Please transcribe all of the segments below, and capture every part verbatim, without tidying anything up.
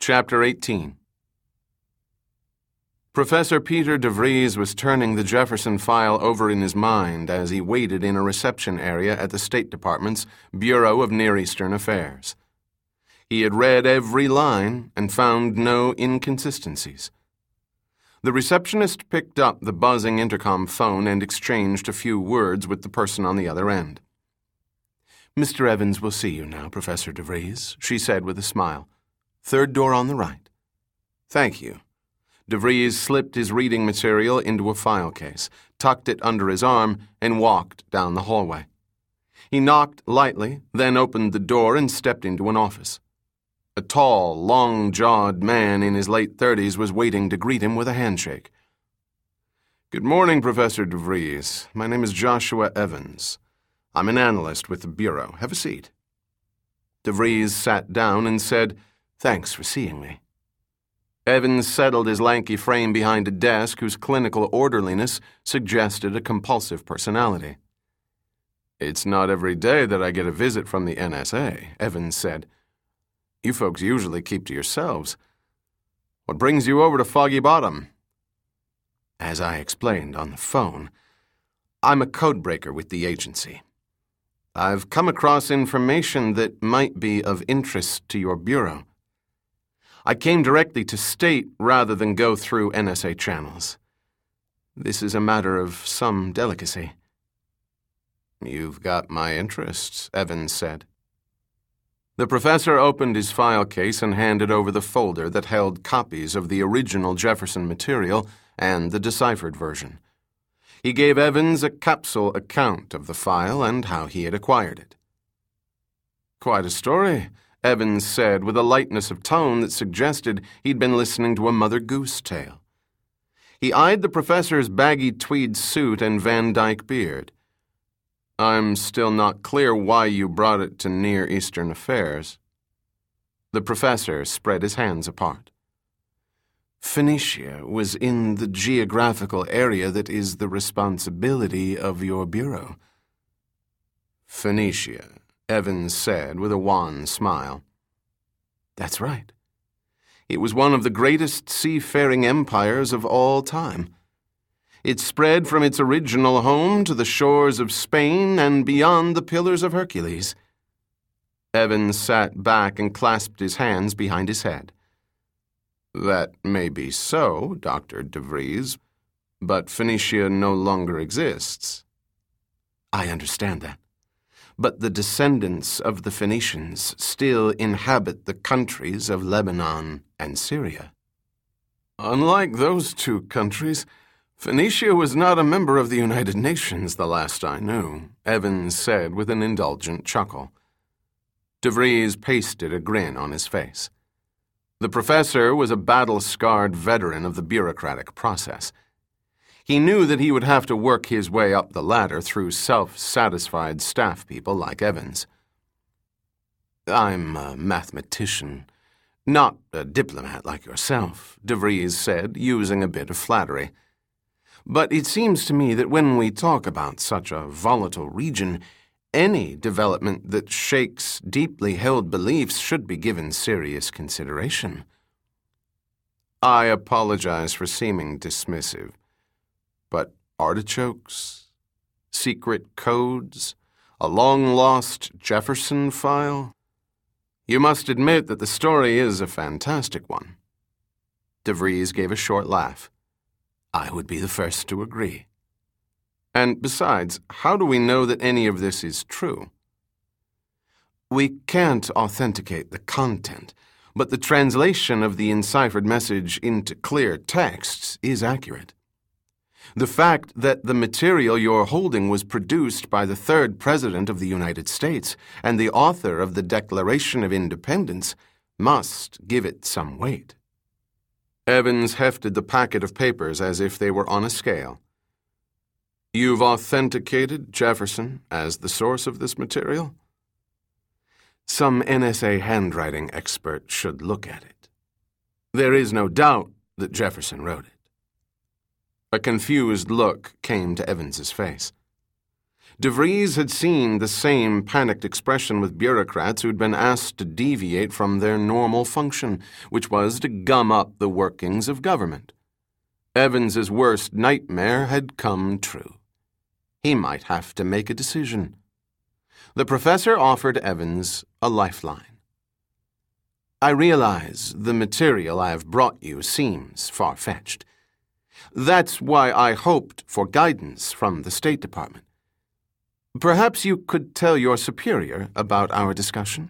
Chapter eighteen. Professor Peter DeVries was turning the Jefferson file over in his mind as he waited in a reception area at the State Department's Bureau of Near Eastern Affairs. He had read every line and found no inconsistencies. The receptionist picked up the buzzing intercom phone and exchanged a few words with the person on the other end. "Mister Evans will see you now, Professor DeVries," she said with a smile. "Third door on the right." "Thank you." DeVries slipped his reading material into a file case, tucked it under his arm, and walked down the hallway. He knocked lightly, then opened the door and stepped into an office. A tall, long-jawed man in his late thirties was waiting to greet him with a handshake. "Good morning, Professor DeVries. My name is Joshua Evans. I'm an analyst with the Bureau. Have a seat." DeVries sat down and said, "Thanks for seeing me." Evans settled his lanky frame behind a desk whose clinical orderliness suggested a compulsive personality. "It's not every day that I get a visit from the N S A, Evans said. "You folks usually keep to yourselves. What brings you over to Foggy Bottom?" "As I explained on the phone, I'm a codebreaker with the agency. I've come across information that might be of interest to your Bureau. I came directly to State rather than go through N S A channels. This is a matter of some delicacy." "You've got my interests," Evans said. The professor opened his file case and handed over the folder that held copies of the original Jefferson material and the deciphered version. He gave Evans a capsule account of the file and how he had acquired it. "Quite a story," Evans said with a lightness of tone that suggested he'd been listening to a Mother Goose tale. He eyed the professor's baggy tweed suit and Van Dyke beard. "I'm still not clear why you brought it to Near Eastern Affairs." The professor spread his hands apart. "Phoenicia was in the geographical area that is the responsibility of your Bureau." "Phoenicia," Evans said with a wan smile. "That's right. It was one of the greatest seafaring empires of all time. It spread from its original home to the shores of Spain and beyond the Pillars of Hercules." Evans sat back and clasped his hands behind his head. "That may be so, Doctor DeVries, but Phoenicia no longer exists." "I understand that. But the descendants of the Phoenicians still inhabit the countries of Lebanon and Syria." "Unlike those two countries, Phoenicia was not a member of the United Nations the last I knew," Evans said with an indulgent chuckle. DeVries pasted a grin on his face. The professor was a battle-scarred veteran of the bureaucratic process. He knew that he would have to work his way up the ladder through self-satisfied staff people like Evans. "I'm a mathematician, not a diplomat like yourself," DeVries said, using a bit of flattery. "But it seems to me that when we talk about such a volatile region, any development that shakes deeply held beliefs should be given serious consideration." "I apologize for seeming dismissive. But artichokes, secret codes, a long-lost Jefferson file? You must admit that the story is a fantastic one." DeVries gave a short laugh. "I would be the first to agree." "And besides, how do we know that any of this is true?" "We can't authenticate the content, but the translation of the enciphered message into clear texts is accurate. The fact that the material you're holding was produced by the third President of the United States and the author of the Declaration of Independence must give it some weight." Evans hefted the packet of papers as if they were on a scale. "You've authenticated Jefferson as the source of this material?" "Some N S A handwriting expert should look at it. There is no doubt that Jefferson wrote it." A confused look came to Evans's face. DeVries had seen the same panicked expression with bureaucrats who'd been asked to deviate from their normal function, which was to gum up the workings of government. Evans's worst nightmare had come true. He might have to make a decision. The professor offered Evans a lifeline. I realize the material I have brought you seems far-fetched. That's why I hoped for guidance from the State Department. Perhaps you could tell your superior about our discussion?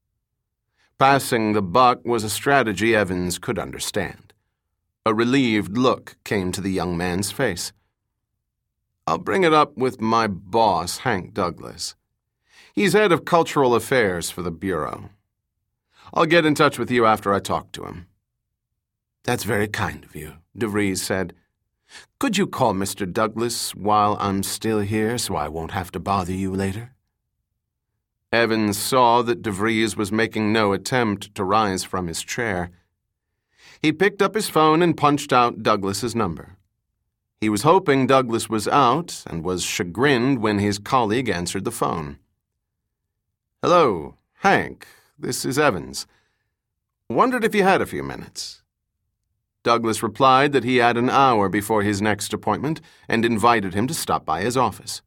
Passing the buck was a strategy Evans could understand. A relieved look came to the young man's face. I'll bring it up with my boss, Hank Douglas. He's head of cultural affairs for the Bureau. I'll get in touch with you after I talk to him. That's very kind of you, DeVries said. Could you call Mister Douglas while I'm still here so I won't have to bother you later? Evans saw that DeVries was making no attempt to rise from his chair. He picked up his phone and punched out Douglas's number. He was hoping Douglas was out and was chagrined when his colleague answered the phone. Hello, Hank. This is Evans. Wondered if you had a few minutes. Douglas replied that he had an hour before his next appointment and invited him to stop by his office.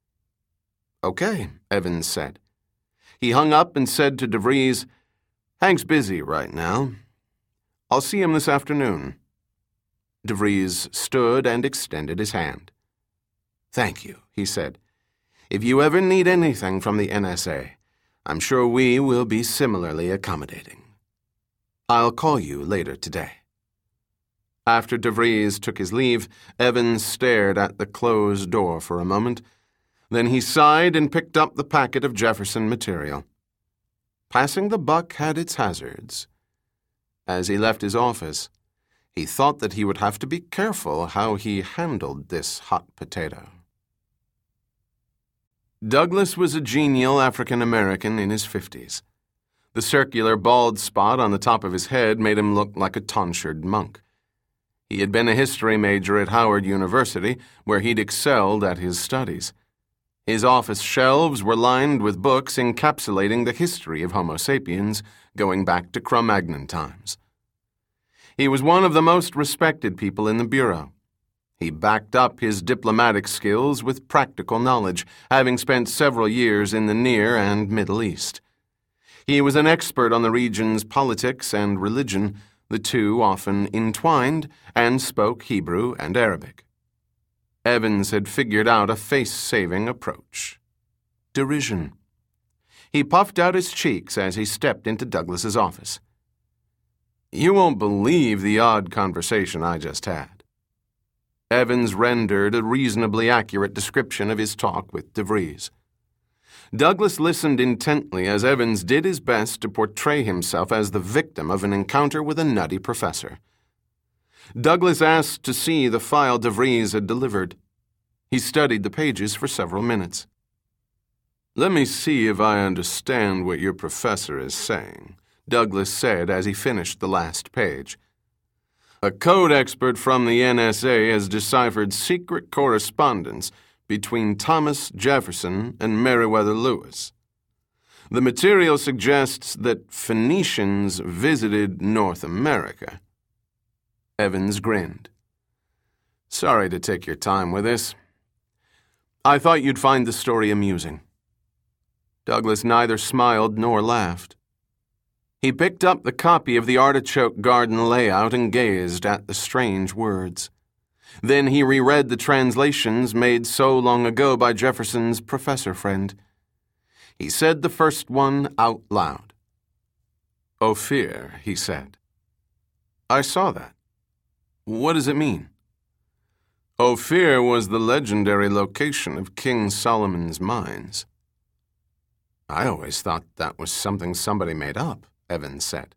Okay, Evans said. He hung up and said to DeVries, Hank's busy right now. I'll see him this afternoon. DeVries stood and extended his hand. Thank you, he said. If you ever need anything from the N S A, I'm sure we will be similarly accommodating. I'll call you later today. After DeVries took his leave, Evans stared at the closed door for a moment. Then he sighed and picked up the packet of Jefferson material. Passing the buck had its hazards. As he left his office, he thought that he would have to be careful how he handled this hot potato. Douglas was a genial African-American in his fifties. The circular bald spot on the top of his head made him look like a tonsured monk. He had been a history major at Howard University, where he'd excelled at his studies. His office shelves were lined with books encapsulating the history of Homo sapiens, going back to Cro-Magnon times. He was one of the most respected people in the Bureau. He backed up his diplomatic skills with practical knowledge, having spent several years in the Near and Middle East. He was an expert on the region's politics and religion, the two often entwined, and spoke Hebrew and Arabic. Evans had figured out a face-saving approach. Derision. He puffed out his cheeks as he stepped into Douglas's office. You won't believe the odd conversation I just had. Evans rendered a reasonably accurate description of his talk with DeVries. Douglas listened intently as Evans did his best to portray himself as the victim of an encounter with a nutty professor. Douglas asked to see the file DeVries had delivered. He studied the pages for several minutes. Let me see if I understand what your professor is saying, Douglas said as he finished the last page. A code expert from the N S A has deciphered secret correspondence between Thomas Jefferson and Meriwether Lewis. The material suggests that Phoenicians visited North America. Evans grinned. Sorry to take your time with this. I thought you'd find the story amusing. Douglas neither smiled nor laughed. He picked up the copy of the Artichoke Garden layout and gazed at the strange words. Then he reread the translations made so long ago by Jefferson's professor friend. He said the first one out loud. Ophir, he said. I saw that. What does it mean? Ophir was the legendary location of King Solomon's mines. I always thought that was something somebody made up, Evans said.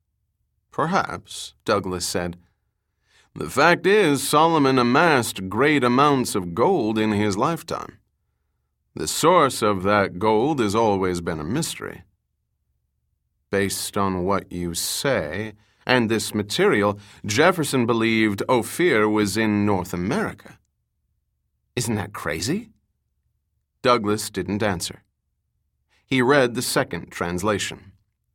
Perhaps, Douglas said. The fact is, Solomon amassed great amounts of gold in his lifetime. The source of that gold has always been a mystery. Based on what you say and this material, Jefferson believed Ophir was in North America. Isn't that crazy? Douglas didn't answer. He read the second translation.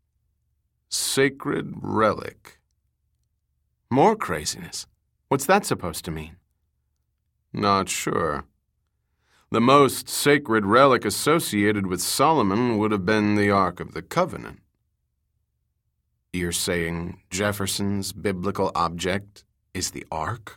Sacred relic. More craziness. What's that supposed to mean? Not sure. The most sacred relic associated with Solomon would have been the Ark of the Covenant. You're saying Jefferson's biblical object is the Ark?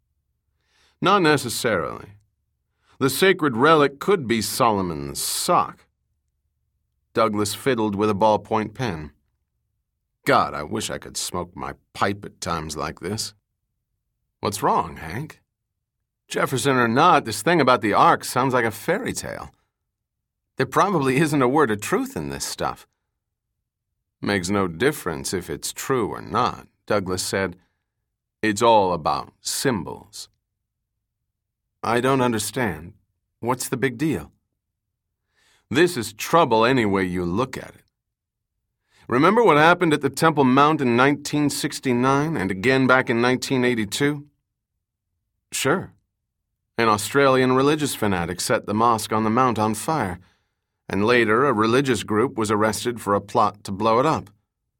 Not necessarily. The sacred relic could be Solomon's sock. Douglas fiddled with a ballpoint pen. God, I wish I could smoke my pipe at times like this. What's wrong, Hank? Jefferson or not, this thing about the Ark sounds like a fairy tale. There probably isn't a word of truth in this stuff. Makes no difference if it's true or not, Douglas said. It's all about symbols. I don't understand. What's the big deal? This is trouble any way you look at it. Remember what happened at the Temple Mount in nineteen sixty-nine and again back in nineteen eighty-two? Sure. An Australian religious fanatic set the mosque on the Mount on fire, and later a religious group was arrested for a plot to blow it up.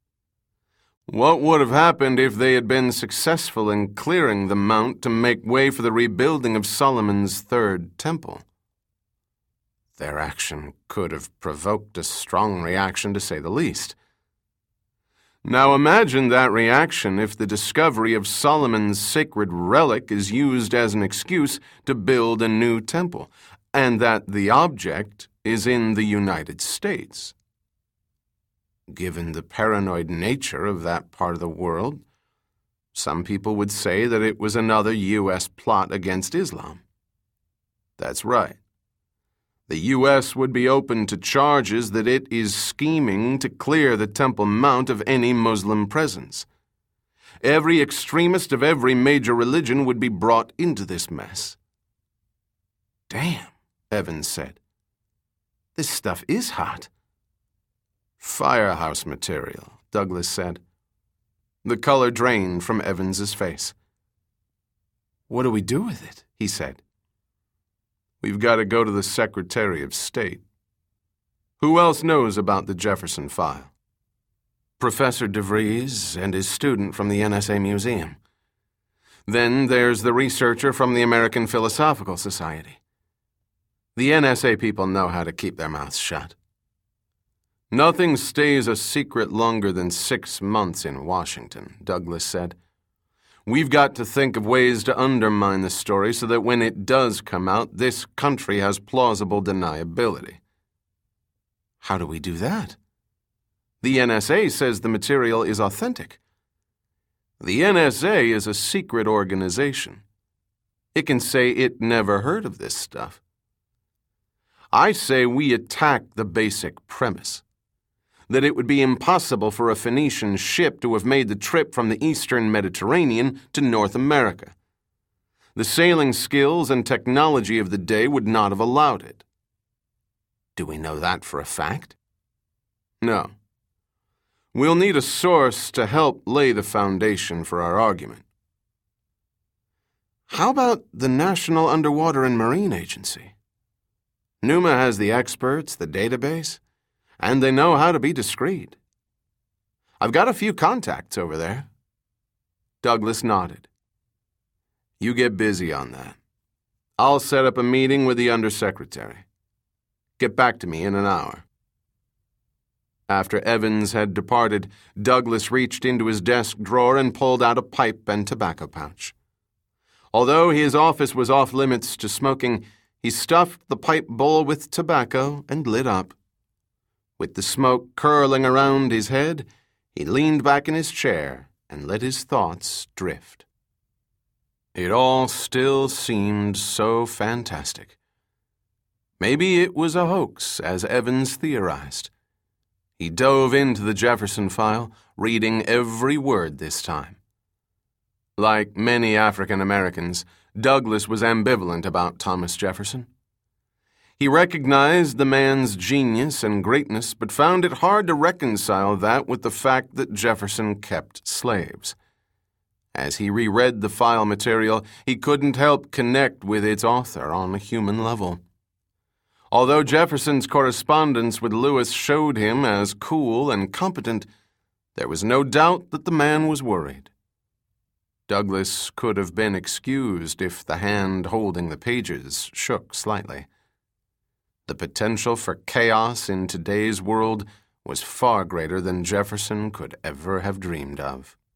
What would have happened if they had been successful in clearing the Mount to make way for the rebuilding of Solomon's third temple? Their action could have provoked a strong reaction, to say the least. Now imagine that reaction if the discovery of Solomon's sacred relic is used as an excuse to build a new temple, and that the object is in the United States. Given the paranoid nature of that part of the world, some people would say that it was another U S plot against Islam. That's right. The U S would be open to charges that it is scheming to clear the Temple Mount of any Muslim presence. Every extremist of every major religion would be brought into this mess. Damn, Evans said. This stuff is hot. Firehouse material, Douglas said. The color drained from Evans's face. What do we do with it? He said. We've got to go to the Secretary of State. Who else knows about the Jefferson file? Professor DeVries and his student from the N S A Museum. Then there's the researcher from the American Philosophical Society. The N S A people know how to keep their mouths shut. Nothing stays a secret longer than six months in Washington, Douglas said. We've got to think of ways to undermine the story so that when it does come out, this country has plausible deniability. How do we do that? The N S A says the material is authentic. The N S A is a secret organization. It can say it never heard of this stuff. I say we attack the basic premise, that it would be impossible for a Phoenician ship to have made the trip from the eastern Mediterranean to North America. The sailing skills and technology of the day would not have allowed it. Do we know that for a fact? No. We'll need a source to help lay the foundation for our argument. How about the National Underwater and Marine Agency? NUMA has the experts, the database, and they know how to be discreet. I've got a few contacts over there. Douglas nodded. You get busy on that. I'll set up a meeting with the Undersecretary. Get back to me in an hour. After Evans had departed, Douglas reached into his desk drawer and pulled out a pipe and tobacco pouch. Although his office was off limits to smoking, he stuffed the pipe bowl with tobacco and lit up. With the smoke curling around his head, he leaned back in his chair and let his thoughts drift. It all still seemed so fantastic. Maybe it was a hoax, as Evans theorized. He dove into the Jefferson file, reading every word this time. Like many African Americans, Douglas was ambivalent about Thomas Jefferson. He recognized the man's genius and greatness, but found it hard to reconcile that with the fact that Jefferson kept slaves. As he reread the file material, he couldn't help connect with its author on a human level. Although Jefferson's correspondence with Lewis showed him as cool and competent, there was no doubt that the man was worried. Douglas could have been excused if the hand holding the pages shook slightly. The potential for chaos in today's world was far greater than Jefferson could ever have dreamed of.